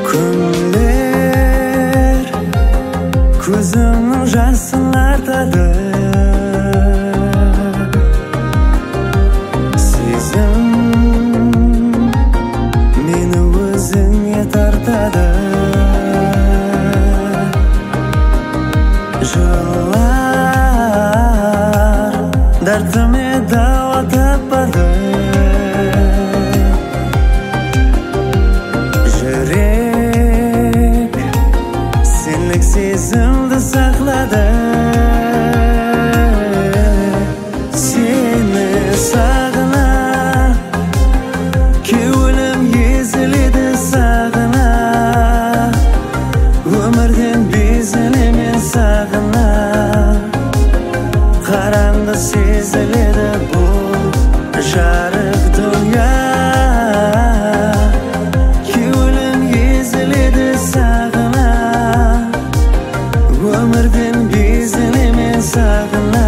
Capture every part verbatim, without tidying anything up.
Күнлер көзімнің жасын артады, сезім мені өзіңе тартады. Жылар дәртіме дауа таппады, жүрек сенлік сезімді сақлады. Сені сағына, көңілім езіледі сағына, өмірден безілемен сағына. Қараңғы сезіледі бұл жарық дүния, көңілім езіледі сағына, өмірден безілемен сағына.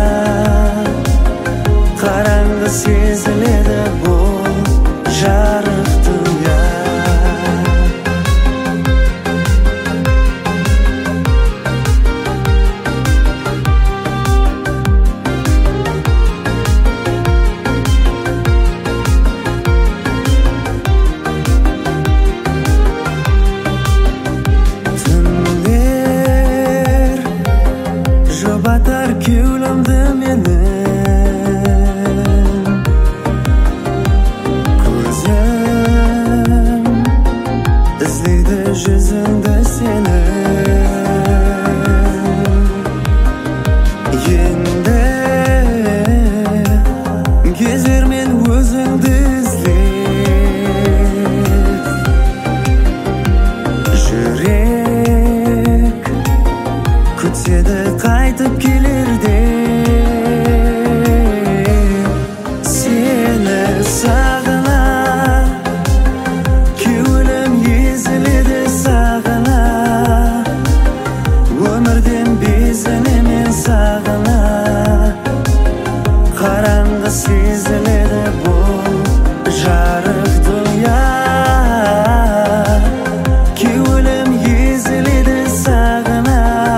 Қараңғы сезіледі бұл жарық дүния. Түндер жұбатар көңілімді менің, көзім іздейді жүзіңді сенің. Енді кезермен өзіңді іздеп, жүрек күтеді қайтып келерде. Сені сағына, көңілім езіледі сағына, өмірден безінемен сағына. Қараңғы сезіледі бұл жарық дүния, көңілім езіледі сағына,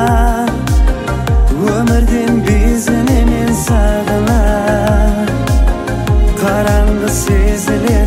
өмірден безінемен сағына. Қараңғы сезіледі